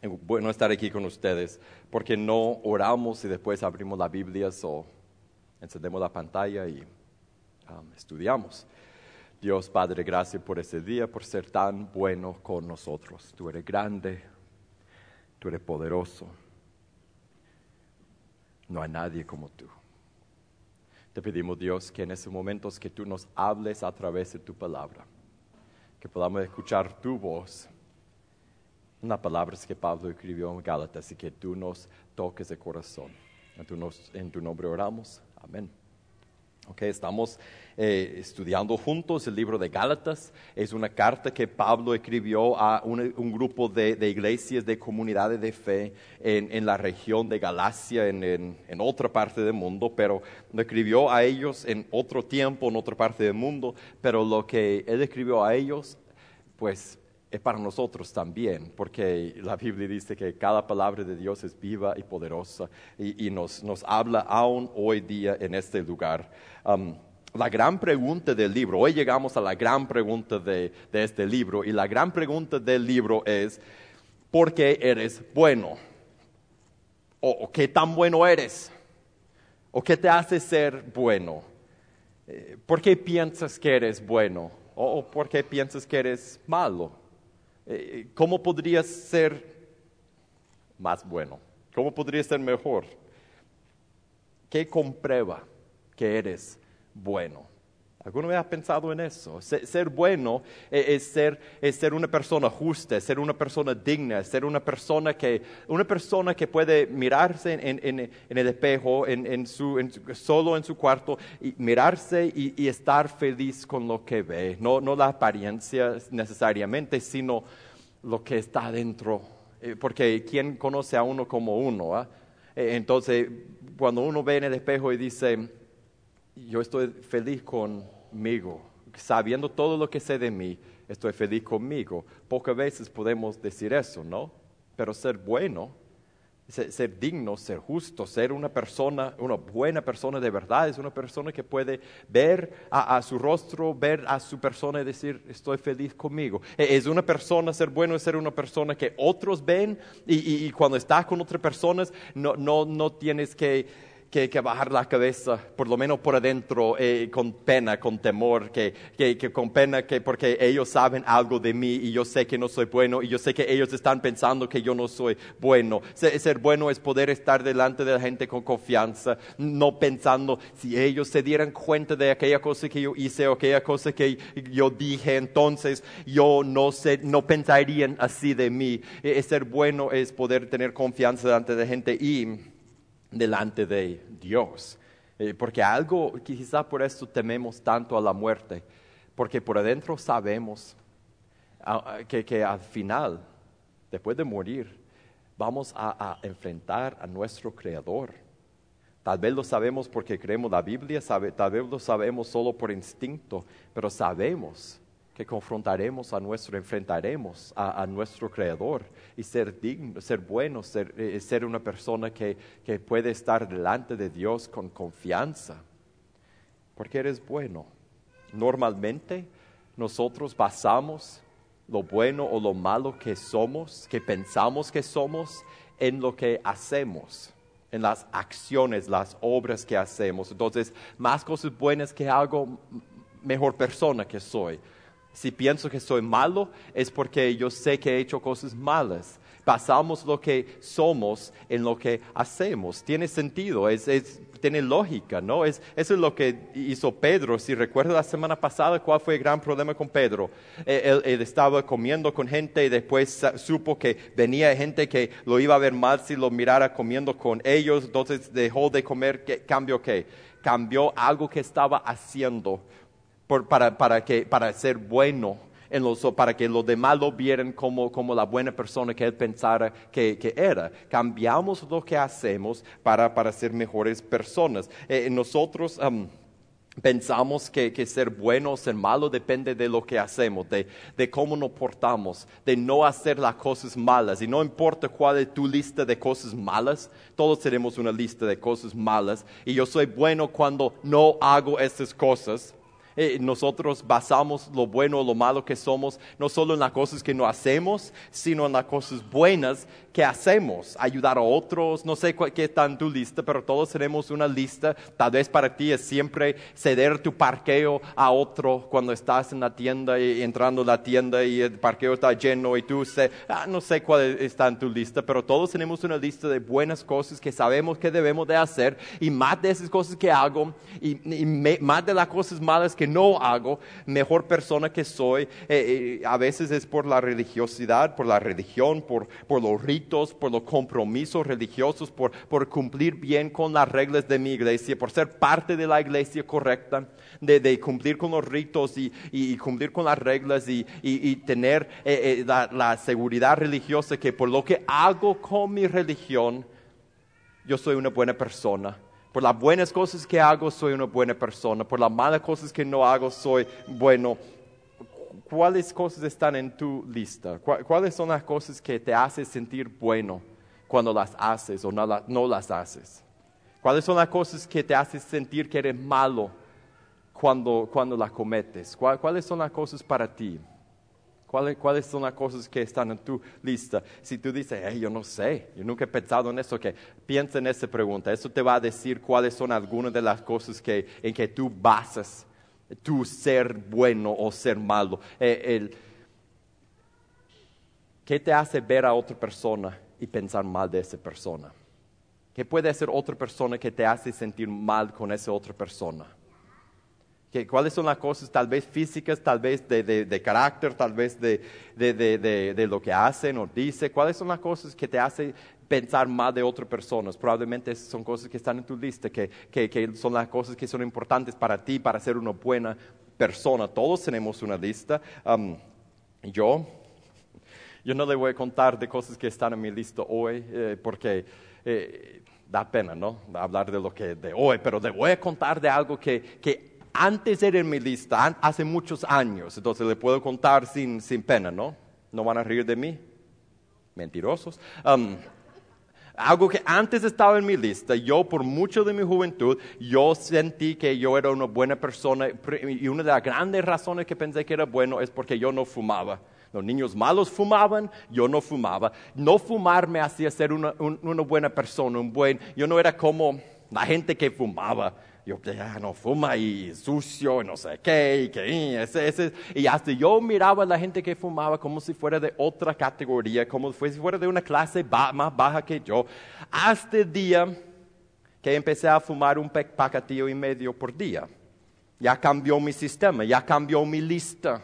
bueno estar aquí con ustedes, porque no oramos y después abrimos la Biblia o encendemos la pantalla y estudiamos. Dios Padre, gracias por ese día, por ser tan bueno con nosotros. Tú eres grande, tú eres poderoso. No hay nadie como tú. Te pedimos, Dios, que en esos momentos que tú nos hables a través de tu palabra, que podamos escuchar tu voz, unas palabras que Pablo escribió en Gálatas, y que tú nos toques de corazón. En tu nombre oramos. Amén. Okay, estamos estudiando juntos el libro de Gálatas. Es una carta que Pablo escribió a un grupo de iglesias, de comunidades de fe en la región de Galacia, en otra parte del mundo, pero lo escribió a ellos en otro tiempo, en otra parte del mundo, pero lo que él escribió a ellos, pues es para nosotros también, porque la Biblia dice que cada palabra de Dios es viva y poderosa y nos habla aún hoy día en este lugar. La gran pregunta del libro, hoy llegamos a la gran pregunta de este libro, y la gran pregunta del libro es, ¿por qué eres bueno? ¿O qué tan bueno eres? ¿O qué te hace ser bueno? ¿Por qué piensas que eres bueno? ¿O por qué piensas que eres malo? ¿Cómo podrías ser más bueno? ¿Cómo podrías ser mejor? ¿Qué comprueba que eres bueno? ¿Alguna vez has pensado en eso? Ser bueno es ser una persona justa, es ser una persona digna, es ser una persona que puede mirarse en el espejo, solo en su cuarto, y mirarse y estar feliz con lo que ve. No la apariencia necesariamente, sino lo que está adentro. Porque ¿quién conoce a uno como uno? ¿Ah? Entonces, cuando uno ve en el espejo y dice, yo estoy feliz conmigo, sabiendo todo lo que sé de mí, estoy feliz conmigo. Pocas veces podemos decir eso, ¿no? Pero ser bueno, ser digno, ser justo, ser una buena persona de verdad, es una persona que puede ver a su rostro, ver a su persona y decir, estoy feliz conmigo. Es una persona, ser bueno es ser una persona que otros ven, y cuando estás con otras personas no tienes que bajar la cabeza, por lo menos por adentro, con pena, con temor, que con pena, porque ellos saben algo de mí y yo sé que no soy bueno, y yo sé que ellos están pensando que yo no soy bueno. Ser bueno es poder estar delante de la gente con confianza, no pensando, si ellos se dieran cuenta de aquella cosa que yo hice o aquella cosa que yo dije, entonces no pensarían así de mí. Ser bueno es poder tener confianza delante de la gente y delante de Dios, porque quizá por eso tememos tanto a la muerte, porque por adentro sabemos que al final, después de morir, vamos a enfrentar a nuestro Creador. Tal vez lo sabemos porque creemos la Biblia, tal vez lo sabemos solo por instinto, pero sabemos que enfrentaremos a nuestro Creador, y ser digno, ser bueno, ser una persona que puede estar delante de Dios con confianza, porque eres bueno. Normalmente nosotros basamos lo bueno o lo malo que somos, que pensamos que somos, en lo que hacemos, en las acciones, las obras que hacemos. Entonces, más cosas buenas que hago, mejor persona que soy. Si pienso que soy malo, es porque yo sé que he hecho cosas malas. Basamos lo que somos en lo que hacemos. Tiene sentido, tiene lógica, ¿no? Eso es lo que hizo Pedro. Si recuerda la semana pasada, ¿cuál fue el gran problema con Pedro? Él estaba comiendo con gente y después supo que venía gente que lo iba a ver mal si lo mirara comiendo con ellos. Entonces dejó de comer. ¿Cambió qué? Cambió algo que estaba haciendo para ser bueno, para que los demás lo vieran como la buena persona que él pensara que era. Cambiamos lo que hacemos para ser mejores personas. Nosotros pensamos que ser bueno o ser malo depende de lo que hacemos, de cómo nos portamos, de no hacer las cosas malas. Y no importa cuál es tu lista de cosas malas, todos tenemos una lista de cosas malas. Y yo soy bueno cuando no hago estas cosas. Nosotros basamos lo bueno o lo malo que somos no solo en las cosas que no hacemos, sino en las cosas buenas que hacemos. Ayudar a otros, no sé qué está en tu lista, pero todos tenemos una lista. Tal vez para ti es siempre ceder tu parqueo a otro cuando estás en la tienda y entrando a la tienda y el parqueo está lleno y tú no sé cuál está en tu lista, pero todos tenemos una lista de buenas cosas que sabemos que debemos de hacer, y más de esas cosas que hago y más de las cosas malas que no hago, mejor persona que soy. A veces es por la religiosidad, por la religión, por los ritos, por los compromisos religiosos, por cumplir bien con las reglas de mi iglesia, por ser parte de la iglesia correcta, de cumplir con los ritos y cumplir con las reglas y tener la seguridad religiosa que por lo que hago con mi religión, yo soy una buena persona. Por las buenas cosas que hago, soy una buena persona. Por las malas cosas que no hago, soy bueno. ¿Cuáles cosas están en tu lista? ¿Cuáles son las cosas que te hacen sentir bueno cuando las haces o no las haces? ¿Cuáles son las cosas que te hacen sentir que eres malo cuando las cometes? ¿Cuáles son las cosas para ti? ¿Cuáles son las cosas que están en tu lista? Si tú dices, yo no sé, yo nunca he pensado en eso, piensa en esa pregunta. Eso te va a decir cuáles son algunas de las cosas en que tú basas tu ser bueno o ser malo. ¿Qué te hace ver a otra persona y pensar mal de esa persona? ¿Qué puede hacer otra persona que te hace sentir mal con esa otra persona? ¿Cuáles son las cosas tal vez físicas, tal vez de carácter, tal vez de lo que hacen o dicen? ¿Cuáles son las cosas que te hacen pensar mal de otras personas? Probablemente esas son cosas que están en tu lista, que son las cosas que son importantes para ti, para ser una buena persona. Todos tenemos una lista. Yo no le voy a contar de cosas que están en mi lista hoy, porque da pena, ¿no? Hablar de hoy, pero le voy a contar de algo que antes era en mi lista, hace muchos años. Entonces le puedo contar sin pena, ¿no? ¿No van a reír de mí? Mentirosos. Algo que antes estaba en mi lista, yo por mucho de mi juventud, yo sentí que yo era una buena persona, y una de las grandes razones que pensé que era bueno es porque yo no fumaba. Los niños malos fumaban, yo no fumaba. No fumar me hacía ser una buena persona, yo no era como la gente que fumaba. Yo ya no fuma y sucio y no sé qué, y hasta yo miraba a la gente que fumaba como si fuera de otra categoría, como si fuera de una clase más baja que yo, hasta el día que empecé a fumar un paquetillo y medio por día. Ya cambió mi sistema, ya cambió mi lista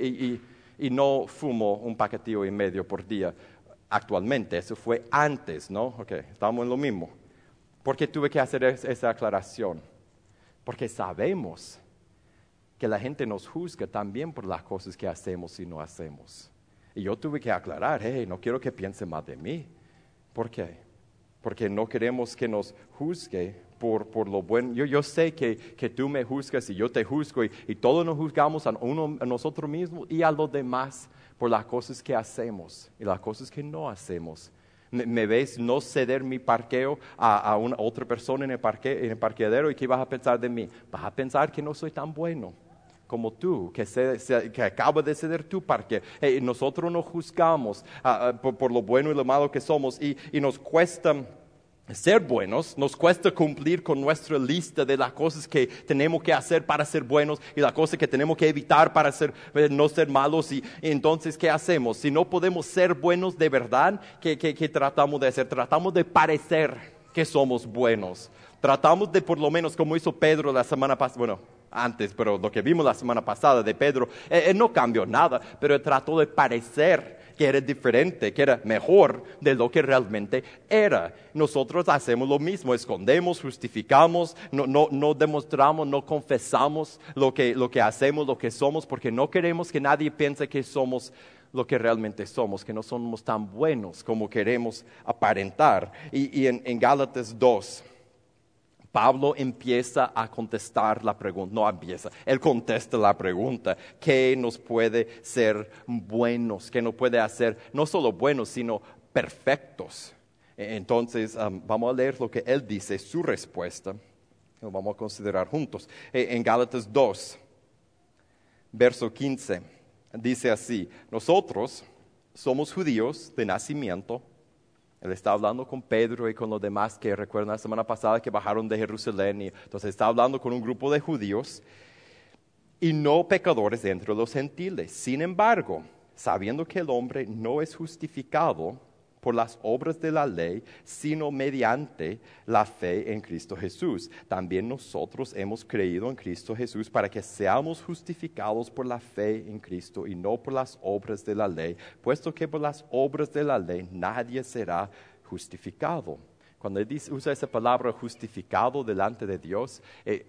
y no fumo un paquetillo y medio por día actualmente. Eso fue antes, ¿no? Ok, estamos en lo mismo. ¿Por qué tuve que hacer esa aclaración? Porque sabemos que la gente nos juzga también por las cosas que hacemos y no hacemos. Y yo tuve que aclarar, no quiero que piense más de mí. ¿Por qué? Porque no queremos que nos juzgue por lo bueno. Yo sé que tú me juzgas y yo te juzgo y todos nos juzgamos a nosotros mismos y a los demás por las cosas que hacemos y las cosas que no hacemos. ¿Me ves no ceder mi parqueo a otra persona en el parqueadero? ¿Y qué vas a pensar de mí? Vas a pensar que no soy tan bueno como tú, que acabas de ceder tu parqueo. Nosotros nos juzgamos por lo bueno y lo malo que somos y nos cuesta ser buenos, nos cuesta cumplir con nuestra lista de las cosas que tenemos que hacer para ser buenos y las cosas que tenemos que evitar para no ser malos. Y entonces, ¿qué hacemos? Si no podemos ser buenos de verdad, ¿qué tratamos de hacer? Tratamos de parecer que somos buenos. Tratamos de, por lo menos, como hizo Pedro la semana pasada, antes, pero lo que vimos la semana pasada de Pedro, él no cambió nada, pero él trató de parecer que era diferente, que era mejor de lo que realmente era. Nosotros hacemos lo mismo, escondemos, justificamos, no demostramos, no confesamos lo que hacemos, lo que somos, porque no queremos que nadie piense que somos lo que realmente somos, que no somos tan buenos como queremos aparentar. Y en Gálatas 2, Pablo empieza a contestar la pregunta, él contesta la pregunta, ¿qué nos puede ser buenos? ¿Qué nos puede hacer no solo buenos, sino perfectos? Entonces, vamos a leer lo que él dice, su respuesta, lo vamos a considerar juntos. En Gálatas 2, verso 15, dice así: nosotros somos judíos de nacimiento. Él está hablando con Pedro y con los demás que recuerdan la semana pasada que bajaron de Jerusalén. Entonces está hablando con un grupo de judíos y no pecadores entre los gentiles. Sin embargo, sabiendo que el hombre no es justificado por las obras de la ley, sino mediante la fe en Cristo Jesús. También nosotros hemos creído en Cristo Jesús para que seamos justificados por la fe en Cristo y no por las obras de la ley, puesto que por las obras de la ley nadie será justificado. Cuando él usa esa palabra justificado delante de Dios,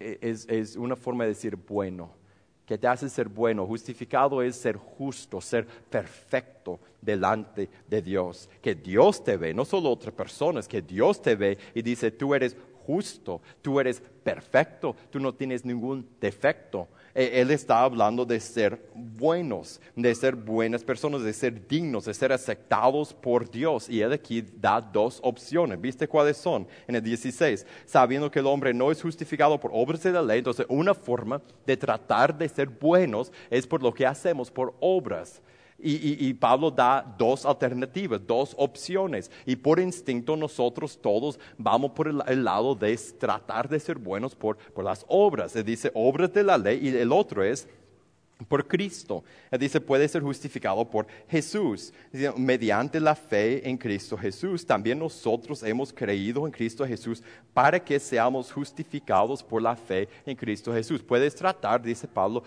es una forma de decir bueno. Que te hace ser bueno. Justificado es ser justo, ser perfecto delante de Dios. Que Dios te ve, no solo otras personas, que Dios te ve y dice: tú eres justo, tú eres perfecto, tú no tienes ningún defecto. Él está hablando de ser buenos, de ser buenas personas, de ser dignos, de ser aceptados por Dios. Y él aquí da dos opciones. ¿Viste cuáles son? En el 16, sabiendo que el hombre no es justificado por obras de la ley, entonces una forma de tratar de ser buenos es por lo que hacemos, por obras. Y Pablo da dos alternativas, dos opciones. Y por instinto nosotros todos vamos por el lado de tratar de ser buenos por las obras. Él dice obras de la ley y el otro es por Cristo. Él dice puede ser justificado por Jesús. Dice, mediante la fe en Cristo Jesús. También nosotros hemos creído en Cristo Jesús para que seamos justificados por la fe en Cristo Jesús. Puedes tratar, dice Pablo,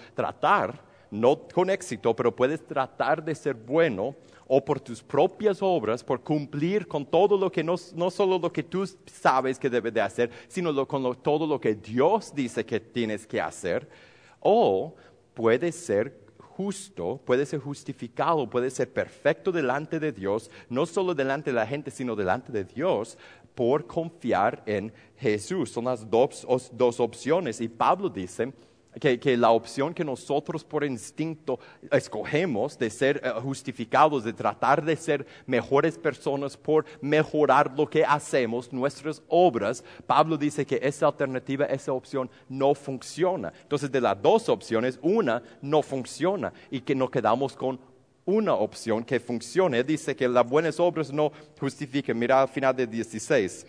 no con éxito, pero puedes tratar de ser bueno o por tus propias obras, por cumplir con todo lo que no solo lo que tú sabes que debes de hacer, sino todo lo que Dios dice que tienes que hacer. O puedes ser justo, puedes ser justificado, puedes ser perfecto delante de Dios, no solo delante de la gente, sino delante de Dios, por confiar en Jesús. Son las dos opciones. Y Pablo dice que la opción que nosotros por instinto escogemos de ser justificados, de tratar de ser mejores personas por mejorar lo que hacemos, nuestras obras, Pablo dice que esa alternativa, esa opción no funciona. Entonces de las dos opciones, una no funciona y que nos quedamos con una opción que funcione. Él dice que las buenas obras no justifican. Mira al final de 16.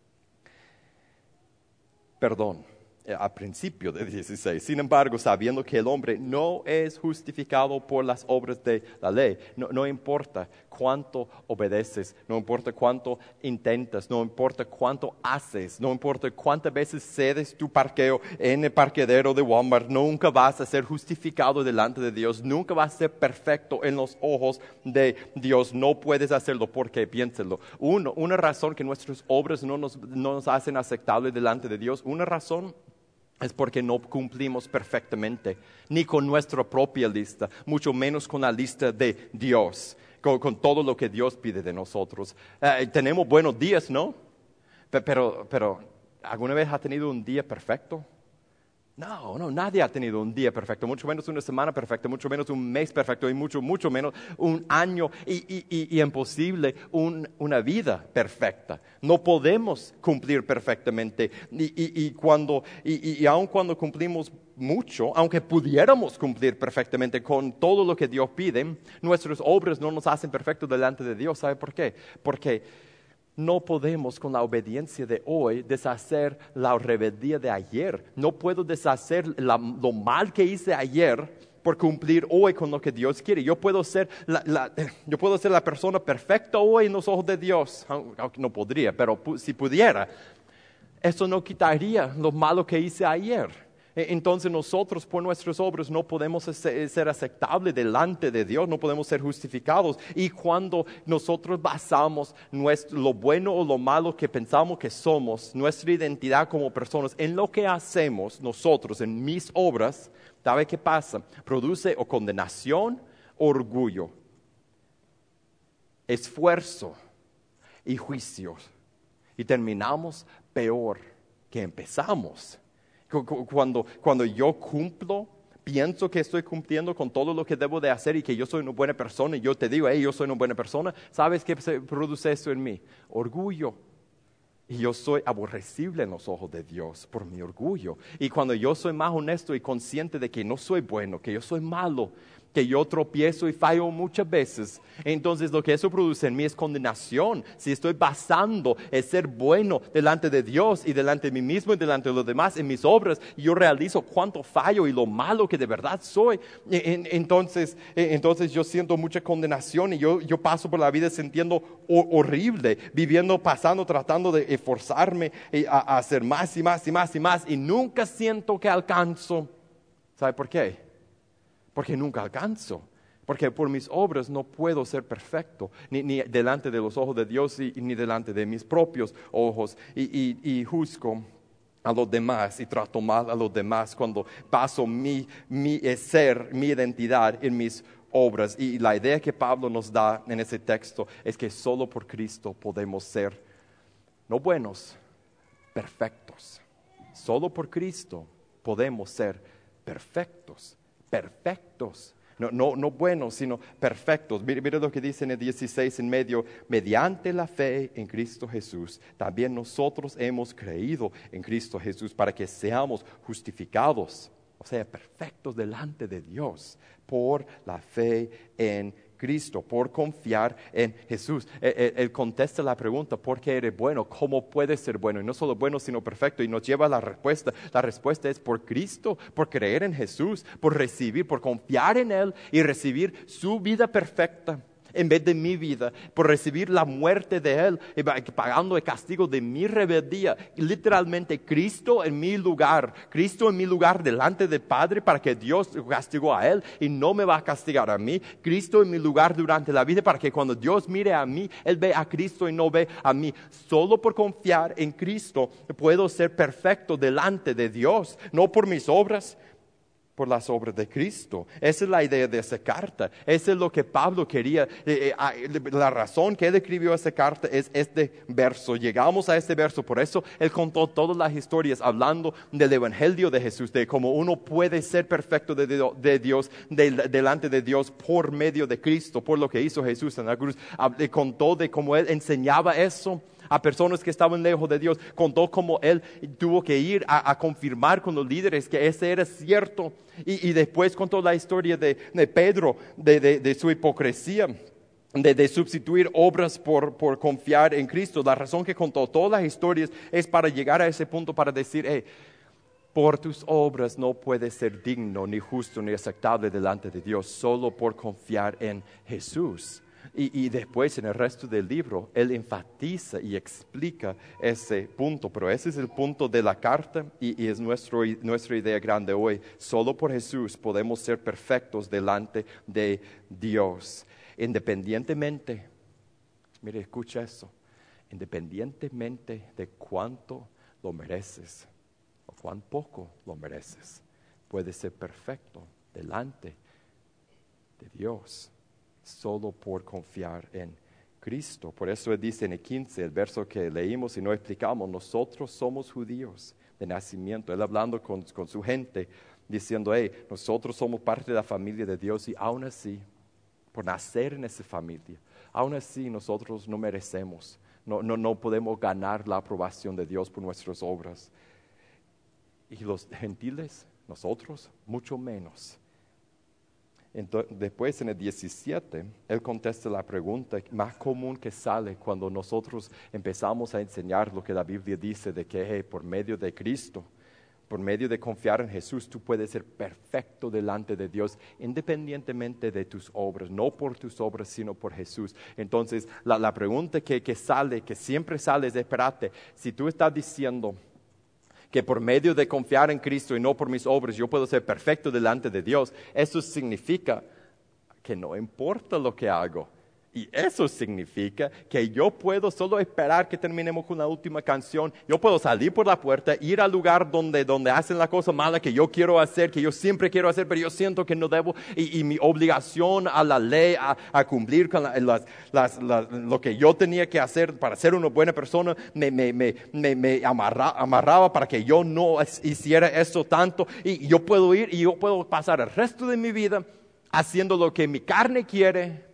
Al principio de 16. Sin embargo, sabiendo que el hombre no es justificado por las obras de la ley, no importa cuánto obedeces, no importa cuánto intentas, no importa cuánto haces, no importa cuántas veces cedes tu parqueo en el parqueadero de Walmart, nunca vas a ser justificado delante de Dios, nunca vas a ser perfecto en los ojos de Dios. No puedes hacerlo porque, piénselo, una razón que nuestras obras no nos hacen aceptables delante de Dios, una razón es porque no cumplimos perfectamente, ni con nuestra propia lista, mucho menos con la lista de Dios, con todo lo que Dios pide de nosotros. Tenemos buenos días, ¿no? Pero, ¿alguna vez ha tenido un día perfecto? No, nadie ha tenido un día perfecto, mucho menos una semana perfecta, mucho menos un mes perfecto y mucho menos un año y imposible una vida perfecta. No podemos cumplir perfectamente y aun cuando cumplimos mucho, aunque pudiéramos cumplir perfectamente con todo lo que Dios pide, nuestras obras no nos hacen perfectos delante de Dios. ¿Sabe por qué? Porque no podemos con la obediencia de hoy deshacer la rebeldía de ayer. No puedo deshacer lo mal que hice ayer por cumplir hoy con lo que Dios quiere. Yo puedo ser la persona perfecta hoy en los ojos de Dios. Aunque no podría, pero si pudiera, eso no quitaría lo malo que hice ayer. Entonces nosotros por nuestras obras no podemos ser aceptables delante de Dios, no podemos ser justificados. Y cuando nosotros basamos lo bueno o lo malo que pensamos que somos, nuestra identidad como personas, en lo que hacemos nosotros, en mis obras, ¿sabe qué pasa? Produce o condenación, orgullo, esfuerzo y juicios. Y terminamos peor que empezamos. Cuando yo cumplo, pienso que estoy cumpliendo con todo lo que debo de hacer y que yo soy una buena persona y yo te digo, yo soy una buena persona, ¿sabes qué produce eso en mí? Orgullo Y yo soy aborrecible en los ojos de Dios por mi orgullo. Y cuando yo soy más honesto y consciente de que no soy bueno, que yo soy malo, que yo tropiezo y fallo muchas veces, entonces lo que eso produce en mí es condenación. Si estoy basando el ser bueno delante de Dios y delante de mí mismo y delante de los demás en mis obras, y yo realizo cuánto fallo y lo malo que de verdad soy, entonces yo siento mucha condenación y yo paso por la vida sintiendo horrible, viviendo, pasando, tratando de esforzarme a hacer más y más y más y más, y nunca siento que alcanzo. ¿Sabe por qué? Porque nunca alcanzo, porque por mis obras no puedo ser perfecto, ni delante de los ojos de Dios ni delante de mis propios ojos, y juzgo a los demás y trato mal a los demás cuando paso mi ser, mi identidad en mis obras. Y la idea que Pablo nos da en ese texto es que solo por Cristo podemos ser, no buenos, perfectos. Solo por Cristo podemos ser perfectos. Perfectos, no buenos, sino perfectos. Mire lo que dice en el 16 en medio: mediante la fe en Cristo Jesús, también nosotros hemos creído en Cristo Jesús para que seamos justificados, o sea, perfectos delante de Dios, por la fe en Cristo, por confiar en Jesús. Él contesta la pregunta: ¿por qué eres bueno? ¿Cómo puedes ser bueno? Y no solo bueno, sino perfecto. Y nos lleva a la respuesta. La respuesta es por Cristo, por creer en Jesús, por recibir, por confiar en Él y recibir su vida perfecta en vez de mi vida, por recibir la muerte de Él, pagando el castigo de mi rebeldía. Literalmente Cristo en mi lugar delante del Padre, para que Dios castigó a Él y no me va a castigar a mí. Cristo en mi lugar durante la vida, para que cuando Dios mire a mí, Él ve a Cristo y no ve a mí. Solo por confiar en Cristo puedo ser perfecto delante de Dios, no por mis obras, por las obras de Cristo. Esa es la idea de esa carta. Eso es lo que Pablo quería. La razón que él escribió esa carta es este verso. Llegamos a este verso. Por eso él contó todas las historias hablando del evangelio de Jesús, de cómo uno puede ser perfecto de Dios, delante de Dios por medio de Cristo, por lo que hizo Jesús en la cruz. Contó de cómo él enseñaba eso a personas que estaban lejos de Dios. Contó cómo él tuvo que ir a confirmar con los líderes que ese era cierto. Y después contó la historia de Pedro, de su hipocresía, de sustituir obras por confiar en Cristo. La razón que contó todas las historias es para llegar a ese punto, para decir: por tus obras no puedes ser digno, ni justo, ni aceptable delante de Dios, solo por confiar en Jesús. Y después en el resto del libro él enfatiza y explica ese punto, pero ese es el punto de la carta y es nuestra idea grande hoy. Solo por Jesús podemos ser perfectos delante de Dios, independientemente, mire, escucha eso, independientemente de cuánto lo mereces o cuán poco lo mereces, puedes ser perfecto delante de Dios. Solo por confiar en Cristo. Por eso él dice en el 15, el verso que leímos y no explicamos: nosotros somos judíos de nacimiento. Él hablando con su gente, diciendo: nosotros somos parte de la familia de Dios, y aún así, por nacer en esa familia, aún así nosotros no merecemos, no podemos ganar la aprobación de Dios por nuestras obras. Y los gentiles, nosotros, mucho menos. Entonces, después en el 17, él contesta la pregunta más común que sale cuando nosotros empezamos a enseñar lo que la Biblia dice, de que por medio de Cristo, por medio de confiar en Jesús, tú puedes ser perfecto delante de Dios, independientemente de tus obras, no por tus obras, sino por Jesús. Entonces, la pregunta que sale, que siempre sale es: espérate, si tú estás diciendo que por medio de confiar en Cristo y no por mis obras yo puedo ser perfecto delante de Dios, eso significa que no importa lo que hago. Y eso significa que yo puedo solo esperar que terminemos con la última canción. Yo puedo salir por la puerta, ir al lugar donde hacen la cosa mala que yo quiero hacer, que yo siempre quiero hacer, pero yo siento que no debo. Y mi obligación a la ley, a cumplir con lo que yo tenía que hacer para ser una buena persona, me amarraba para que yo no hiciera eso tanto. Y yo puedo ir y yo puedo pasar el resto de mi vida haciendo lo que mi carne quiere,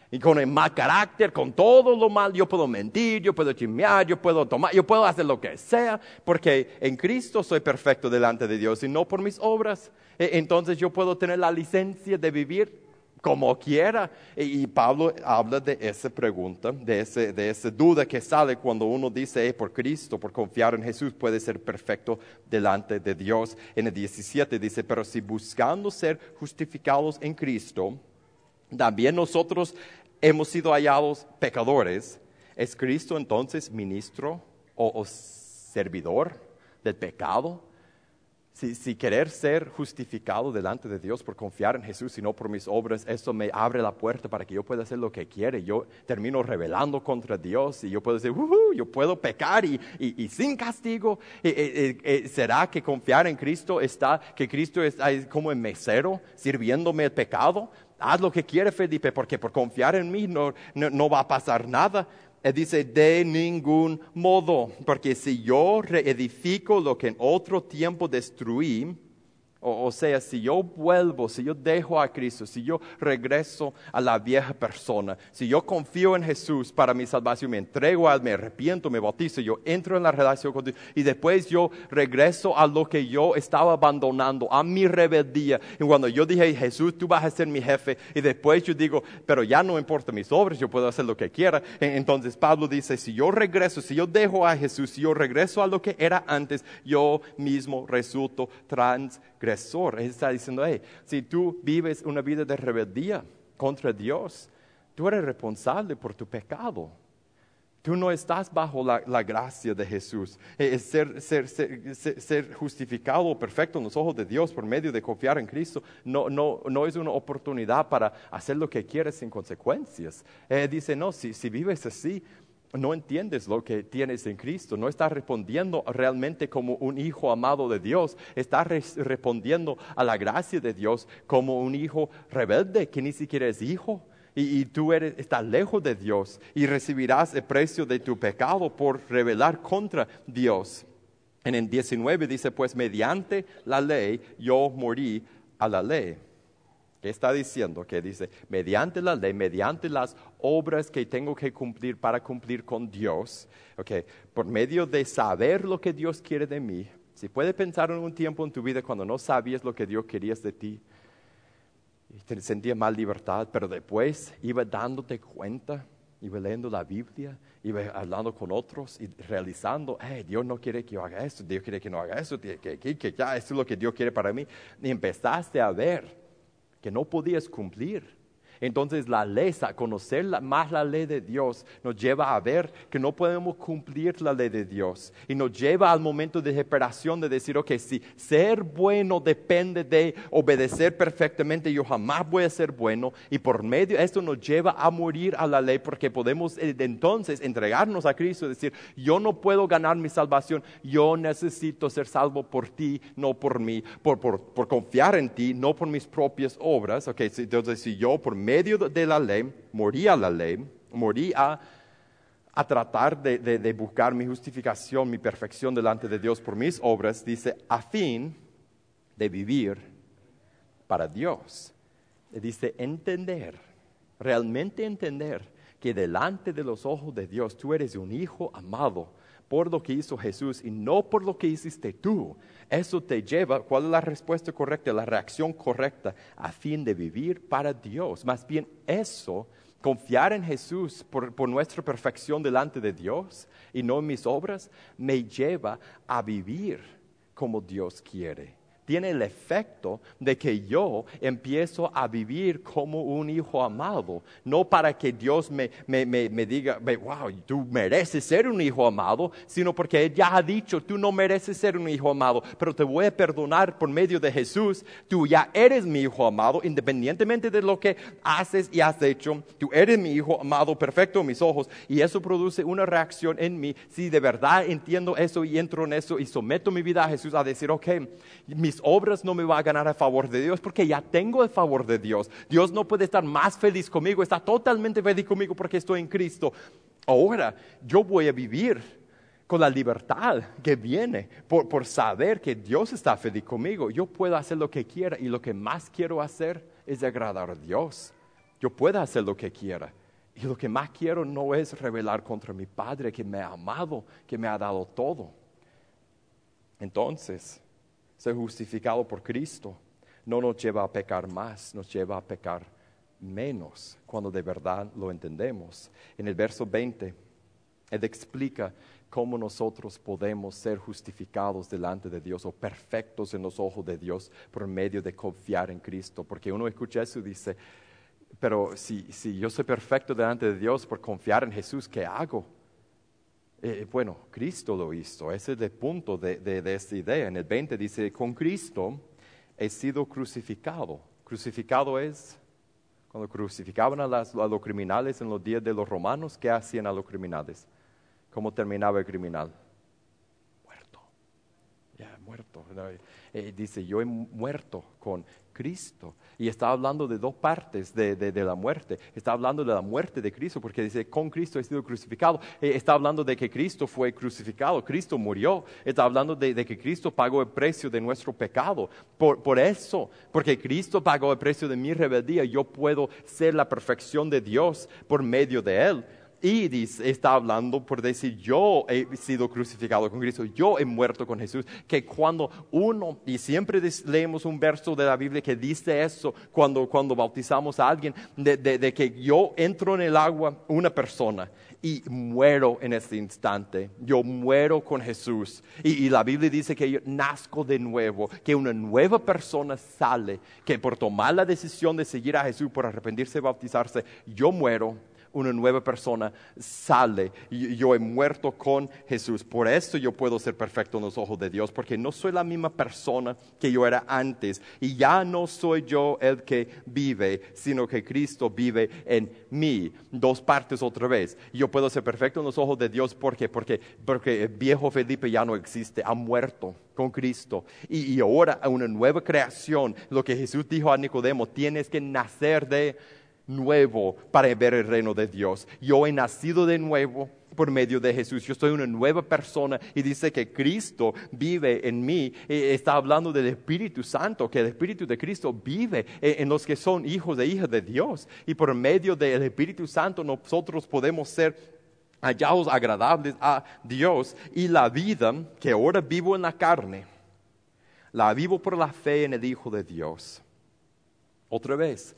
Y con el mal carácter, con todo lo mal, yo puedo mentir, yo puedo chismear, yo puedo tomar, yo puedo hacer lo que sea, porque en Cristo soy perfecto delante de Dios y no por mis obras. Entonces yo puedo tener la licencia de vivir como quiera. Y Pablo habla de esa pregunta, de esa duda que sale cuando uno dice, por Cristo, por confiar en Jesús, puede ser perfecto delante de Dios. En el 17 dice, pero si buscando ser justificados en Cristo, también nosotros hemos sido hallados pecadores, ¿es Cristo entonces ministro o servidor del pecado? Si querer ser justificado delante de Dios por confiar en Jesús y no por mis obras, eso me abre la puerta para que yo pueda hacer lo que quiera. Yo termino rebelando contra Dios y yo puedo decir, yo puedo pecar y sin castigo. ¿Será que confiar en Cristo que Cristo está como el mesero sirviéndome el pecado? Haz lo que quiere, Felipe, porque por confiar en mí no va a pasar nada. Él dice, de ningún modo, porque si yo reedifico lo que en otro tiempo destruí, o sea, si yo vuelvo, si yo dejo a Cristo, si yo regreso a la vieja persona, si yo confío en Jesús para mi salvación, me entrego a Él, me arrepiento, me bautizo, yo entro en la relación con Dios y después yo regreso a lo que yo estaba abandonando, a mi rebeldía. Y cuando yo dije, Jesús, tú vas a ser mi jefe, y después yo digo, pero ya no importa mis obras, yo puedo hacer lo que quiera. Entonces Pablo dice, si yo regreso, si yo dejo a Jesús, si yo regreso a lo que era antes, yo mismo resulto transgresor. Él está diciendo, si tú vives una vida de rebeldía contra Dios, tú eres responsable por tu pecado. Tú no estás bajo la gracia de Jesús. Ser justificado perfecto en los ojos de Dios por medio de confiar en Cristo no es una oportunidad para hacer lo que quieres sin consecuencias. Dice, no, si vives así, no entiendes lo que tienes en Cristo, no estás respondiendo realmente como un hijo amado de Dios, estás respondiendo a la gracia de Dios como un hijo rebelde que ni siquiera es hijo. Y tú estás lejos de Dios y recibirás el precio de tu pecado por rebelar contra Dios. En el 19 dice, pues mediante la ley yo morí a la ley. ¿Qué está diciendo? Que dice, mediante la ley, mediante las obras que tengo que cumplir para cumplir con Dios, por medio de saber lo que Dios quiere de mí. Si puedes pensar en un tiempo en tu vida cuando no sabías lo que Dios quería de ti, y te sentías más libertad, pero después iba dándote cuenta, iba leyendo la Biblia, iba hablando con otros y realizando, Dios no quiere que yo haga esto, Dios quiere que no haga esto, que ya esto es lo que Dios quiere para mí. Y empezaste a ver que no podías cumplir. Entonces la ley, conocer más la ley de Dios, nos lleva a ver que no podemos cumplir la ley de Dios. Y nos lleva al momento de desesperación de decir, si ser bueno depende de obedecer perfectamente, yo jamás voy a ser bueno. Y por medio de esto nos lleva a morir a la ley, porque podemos entonces entregarnos a Cristo y decir, yo no puedo ganar mi salvación, yo necesito ser salvo por ti, no por mí, por confiar en ti, no por mis propias obras. Entonces si yo por medio de la ley, morí a la ley, morí a tratar de buscar mi justificación, mi perfección delante de Dios por mis obras, dice, a fin de vivir para Dios. Dice, realmente entender que delante de los ojos de Dios tú eres un hijo amado por lo que hizo Jesús y no por lo que hiciste tú. Eso te lleva, ¿cuál es la respuesta correcta, la reacción correcta? A fin de vivir para Dios. Más bien eso, confiar en Jesús por nuestra perfección delante de Dios y no en mis obras, me lleva a vivir como Dios quiere. Tiene el efecto de que yo empiezo a vivir como un hijo amado. No para que Dios me diga, wow, tú mereces ser un hijo amado, sino porque Él ya ha dicho, tú no mereces ser un hijo amado, pero te voy a perdonar por medio de Jesús. Tú ya eres mi hijo amado, independientemente de lo que haces y has hecho. Tú eres mi hijo amado, perfecto en mis ojos. Y eso produce una reacción en mí. Si de verdad entiendo eso y entro en eso y someto mi vida a Jesús a decir, mis obras no me van a ganar a favor de Dios porque ya tengo el favor de Dios. Dios no puede estar más feliz conmigo, está totalmente feliz conmigo porque estoy en Cristo. Ahora yo voy a vivir con la libertad que viene por saber que Dios está feliz conmigo. Yo puedo hacer lo que quiera y lo que más quiero hacer es agradar a Dios. yo pueda hacer lo que quiera. Y lo que más quiero no es rebelar contra mi Padre que me ha amado, que me ha dado todo. Entonces, ser justificado por Cristo no nos lleva a pecar más, nos lleva a pecar menos cuando de verdad lo entendemos. En el verso 20, Él explica cómo nosotros podemos ser justificados delante de Dios o perfectos en los ojos de Dios por medio de confiar en Cristo. Porque uno escucha eso y dice, pero si yo soy perfecto delante de Dios por confiar en Jesús, ¿qué hago? Bueno, Cristo lo hizo. Ese es el punto de esta idea. En el 20 dice, con Cristo he sido crucificado. Crucificado es, cuando crucificaban a los criminales en los días de los romanos, ¿qué hacían a los criminales? ¿Cómo terminaba el criminal? Muerto. Ya, muerto. Dice, yo he muerto con Cristo. Y está hablando de dos partes de la muerte. Está hablando de la muerte de Cristo, porque dice, con Cristo he sido crucificado. Está hablando de que Cristo fue crucificado, Cristo murió. Está hablando de que Cristo pagó el precio de nuestro pecado. Por eso, porque Cristo pagó el precio de mi rebeldía, yo puedo ser la perfección de Dios por medio de Él. Y está hablando por decir, yo he sido crucificado con Cristo, yo he muerto con Jesús. Que cuando uno, y siempre leemos un verso de la Biblia que dice eso, cuando bautizamos a alguien, de que yo entro en el agua, una persona, y muero en ese instante. Yo muero con Jesús. Y la Biblia dice que yo nazco de nuevo, que una nueva persona sale, que por tomar la decisión de seguir a Jesús, por arrepentirse y bautizarse, yo muero. Una nueva persona sale. Yo he muerto con Jesús. Por eso yo puedo ser perfecto en los ojos de Dios, porque no soy la misma persona que yo era antes. Y ya no soy yo el que vive, sino que Cristo vive en mí. Dos partes otra vez. Yo puedo ser perfecto en los ojos de Dios porque el viejo Felipe ya no existe, ha muerto con Cristo. Y ahora una nueva creación. Lo que Jesús dijo a Nicodemo, tienes que nacer de nuevo para ver el reino de Dios. Yo he nacido de nuevo por medio de Jesús. Yo soy una nueva persona y dice que Cristo vive en mí. Está hablando del Espíritu Santo, que el Espíritu de Cristo vive en los que son hijos e hijas de Dios. Y por medio del Espíritu Santo nosotros podemos ser hallados agradables a Dios. Y la vida que ahora vivo en la carne, la vivo por la fe en el Hijo de Dios. Otra vez,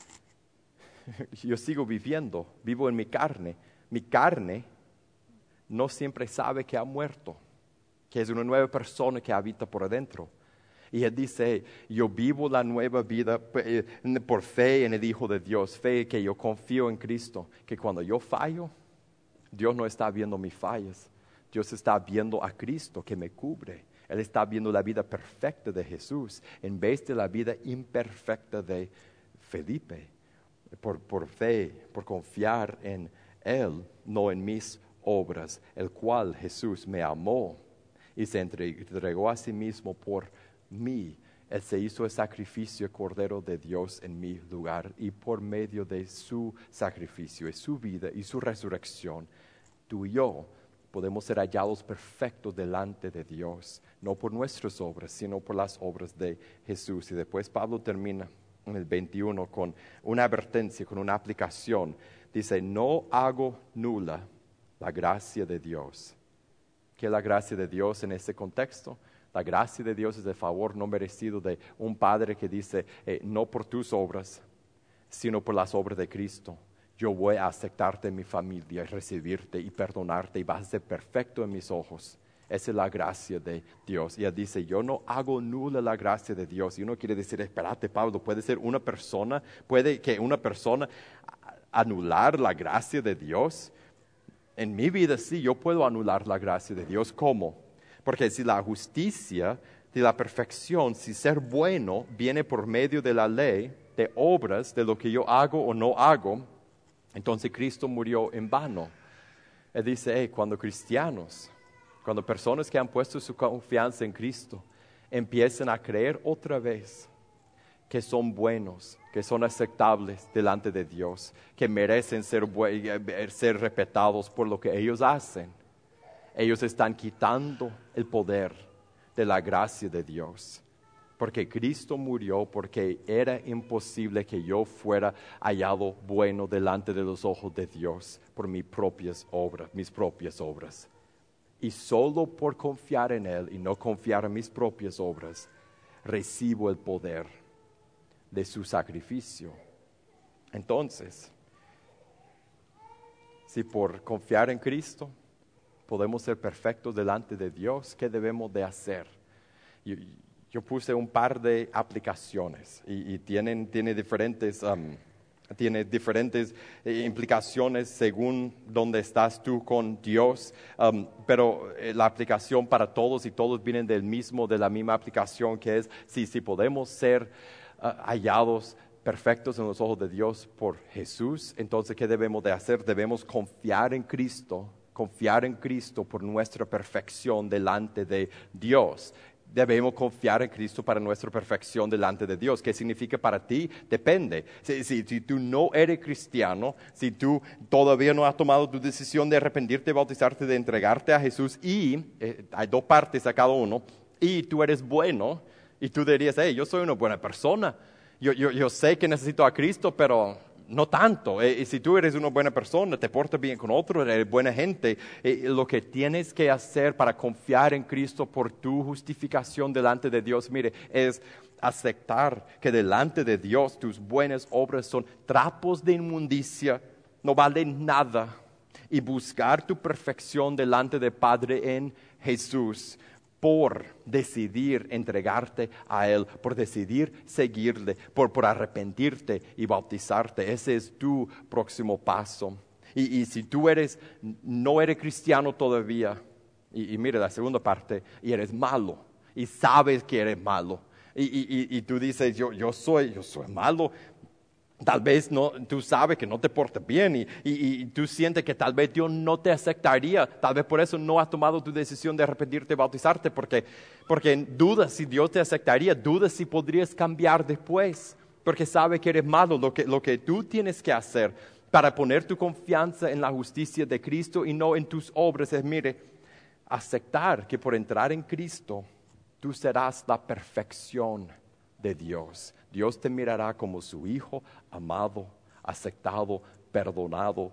yo sigo vivo en mi carne. Mi carne no siempre sabe que ha muerto, que es una nueva persona que habita por adentro. Y Él dice, yo vivo la nueva vida por fe en el Hijo de Dios, fe que yo confío en Cristo, que cuando yo fallo, Dios no está viendo mis fallas, Dios está viendo a Cristo que me cubre. Él está viendo la vida perfecta de Jesús en vez de la vida imperfecta de Felipe. Por fe, por confiar en Él, no en mis obras, el cual Jesús me amó y se entregó a sí mismo por mí. Él se hizo el sacrificio cordero de Dios en mi lugar, y por medio de su sacrificio y su vida y su resurrección, tú y yo podemos ser hallados perfectos delante de Dios, no por nuestras obras, sino por las obras de Jesús. Y después Pablo termina en el 21 con una advertencia, con una aplicación. Dice, no hago nula la gracia de Dios. ¿Qué es la gracia de Dios en este contexto? La gracia de Dios es el favor no merecido de un padre que dice, no por tus obras, sino por las obras de Cristo. Yo voy a aceptarte en mi familia y recibirte y perdonarte y vas a ser perfecto en mis ojos. Esa es la gracia de Dios. Y Él dice, yo no hago nula la gracia de Dios. Y uno quiere decir, espérate, Pablo, puede que una persona anular la gracia de Dios. En mi vida sí, yo puedo anular la gracia de Dios. ¿Cómo? Porque si la justicia de la perfección, si ser bueno viene por medio de la ley, de obras, de lo que yo hago o no hago, entonces Cristo murió en vano. Él dice, cuando cristianos, cuando personas que han puesto su confianza en Cristo empiezan a creer otra vez que son buenos, que son aceptables delante de Dios, que merecen ser respetados por lo que ellos hacen, ellos están quitando el poder de la gracia de Dios. porque Cristo murió, porque era imposible que yo fuera hallado bueno delante de los ojos de Dios por mis propias obras. Y solo por confiar en Él y no confiar en mis propias obras, recibo el poder de su sacrificio. Entonces, si por confiar en Cristo podemos ser perfectos delante de Dios, ¿qué debemos de hacer? Yo puse un par de aplicaciones y tiene diferentes implicaciones según dónde estás tú con Dios, pero la aplicación para todos y todos vienen de la misma aplicación, que es si podemos ser hallados perfectos en los ojos de Dios por Jesús, entonces ¿qué debemos de hacer? Debemos confiar en Cristo por nuestra perfección delante de Dios. Debemos confiar en Cristo para nuestra perfección delante de Dios. ¿Qué significa para ti? Depende. Si tú no eres cristiano, si tú todavía no has tomado tu decisión de arrepentirte, bautizarte, de entregarte a Jesús, y hay dos partes a cada uno, y tú eres bueno, y tú dirías, hey, yo soy una buena persona, yo sé que necesito a Cristo, pero no tanto. Si tú eres una buena persona, te portas bien con otros, eres buena gente, lo que tienes que hacer para confiar en Cristo por tu justificación delante de Dios, mire, es aceptar que delante de Dios tus buenas obras son trapos de inmundicia, no valen nada, y buscar tu perfección delante del Padre en Jesús, por decidir entregarte a Él, por decidir seguirle, por arrepentirte y bautizarte. Ese es tu próximo paso. Y si tú no eres cristiano todavía, y mire la segunda parte, y eres malo, y sabes que eres malo, y tú dices, yo soy malo. Tal vez tú sabes que no te portas bien y tú sientes que tal vez Dios no te aceptaría. Tal vez por eso no has tomado tu decisión de arrepentirte y bautizarte, porque dudas si Dios te aceptaría, dudas si podrías cambiar después, porque sabe que eres malo. Lo que tú tienes que hacer para poner tu confianza en la justicia de Cristo y no en tus obras es, mire, aceptar que por entrar en Cristo tú serás la perfección de Dios. Dios te mirará como su hijo amado, aceptado, perdonado,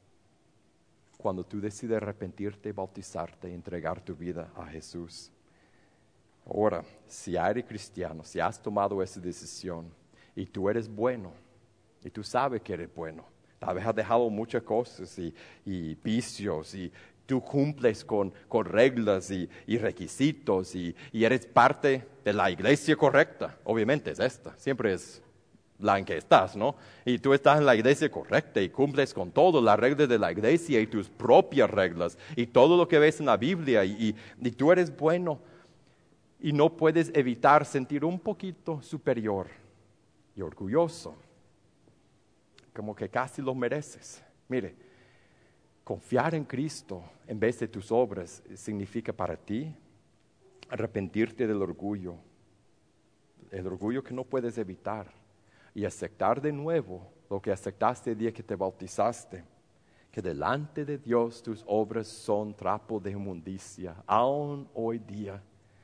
cuando tú decides arrepentirte, bautizarte y entregar tu vida a Jesús. Ahora, si eres cristiano, si has tomado esa decisión y tú eres bueno, y tú sabes que eres bueno, tal vez has dejado muchas cosas y vicios, y tú cumples con reglas y requisitos y eres parte de la iglesia correcta. Obviamente es esta, siempre es la en que estás, ¿no? Y tú estás en la iglesia correcta y cumples con todo, las reglas de la iglesia y tus propias reglas y todo lo que ves en la Biblia y tú eres bueno y no puedes evitar sentir un poquito superior y orgulloso, como que casi lo mereces. Mire, confiar en Cristo en vez de tus obras significa para ti arrepentirte del orgullo, el orgullo que no puedes evitar, y aceptar de nuevo lo que aceptaste el día que te bautizaste, que delante de Dios tus obras son trapo de inmundicia, aún hoy día,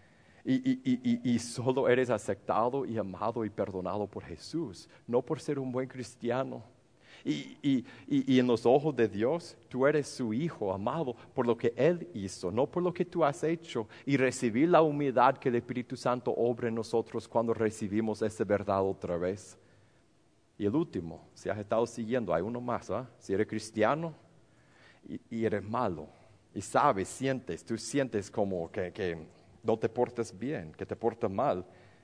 y solo eres aceptado y amado y perdonado por Jesús, no por ser un buen cristiano. Y en los ojos de Dios, tú eres su hijo amado por lo que Él hizo, no por lo que tú has hecho. Y recibir la humildad que el Espíritu Santo obra en nosotros cuando recibimos esa verdad otra vez. Y el último, si has estado siguiendo, hay uno más, ¿eh? Si eres cristiano y eres malo, y tú sientes como que no te portas bien, que te portas mal.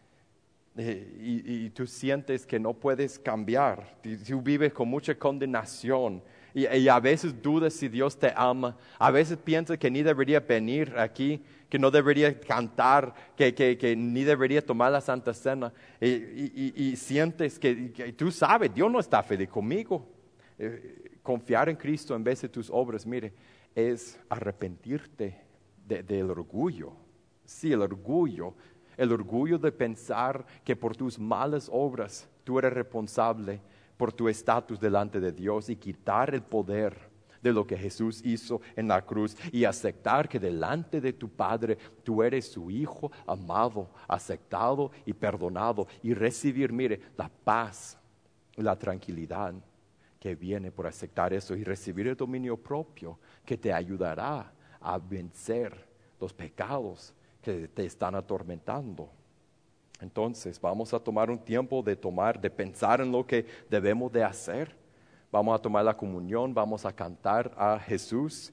Y tú sientes que no puedes cambiar, tú vives con mucha condenación y a veces dudas si Dios te ama, a veces piensas que ni debería venir aquí, que no debería cantar, que ni debería tomar la Santa Cena y sientes que tú sabes, Dios no está feliz conmigo. Confiar en Cristo en vez de tus obras, mire, es arrepentirte del orgullo. Sí, el orgullo de pensar que por tus malas obras tú eres responsable por tu estatus delante de Dios y quitar el poder de lo que Jesús hizo en la cruz y aceptar que delante de tu Padre tú eres su Hijo amado, aceptado y perdonado, y recibir, mire, la paz, la tranquilidad que viene por aceptar eso, y recibir el dominio propio que te ayudará a vencer los pecados que te están atormentando. Entonces vamos a tomar un tiempo de pensar en lo que debemos de hacer. Vamos a tomar la comunión, vamos a cantar a Jesús.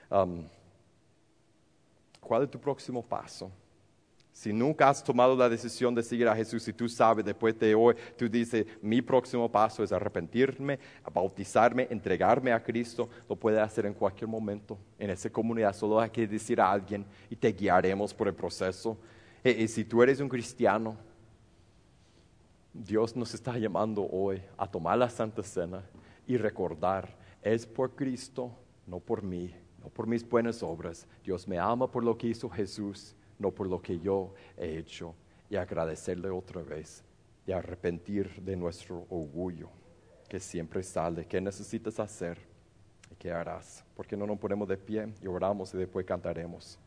¿Cuál es tu próximo paso? Si nunca has tomado la decisión de seguir a Jesús y tú sabes, después de hoy, tú dices, mi próximo paso es arrepentirme, bautizarme, entregarme a Cristo, lo puedes hacer en cualquier momento. En esa comunidad solo hay que decir a alguien y te guiaremos por el proceso. Y si tú eres un cristiano, Dios nos está llamando hoy a tomar la Santa Cena y recordar, es por Cristo, no por mí, no por mis buenas obras. Dios me ama por lo que hizo Jesús, no por lo que yo he hecho, y agradecerle otra vez y arrepentir de nuestro orgullo que siempre sale. ¿Qué necesitas hacer? ¿Y qué harás? ¿Por qué no nos ponemos de pie y oramos y después cantaremos?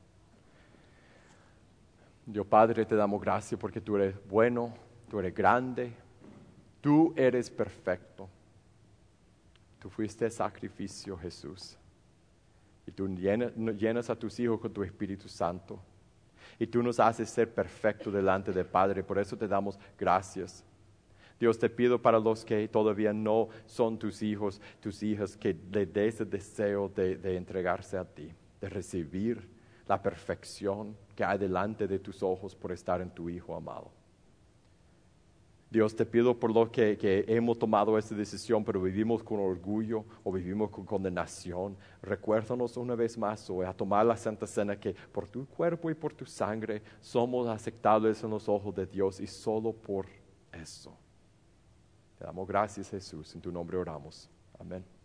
Dios Padre, te damos gracias porque tú eres bueno, tú eres grande, tú eres perfecto. Tú fuiste sacrificio, Jesús, y tú llenas a tus hijos con tu Espíritu Santo. Y tú nos haces ser perfectos delante del Padre. Por eso te damos gracias. Dios, te pido para los que todavía no son tus hijos, tus hijas, que le des el deseo de entregarse a ti, de recibir la perfección que hay delante de tus ojos por estar en tu Hijo amado. Dios, te pido por los que hemos tomado esta decisión, pero vivimos con orgullo o vivimos con condenación. Recuérdanos una vez más hoy a tomar la Santa Cena, que por tu cuerpo y por tu sangre somos aceptables en los ojos de Dios, y solo por eso. Te damos gracias, Jesús. En tu nombre oramos. Amén.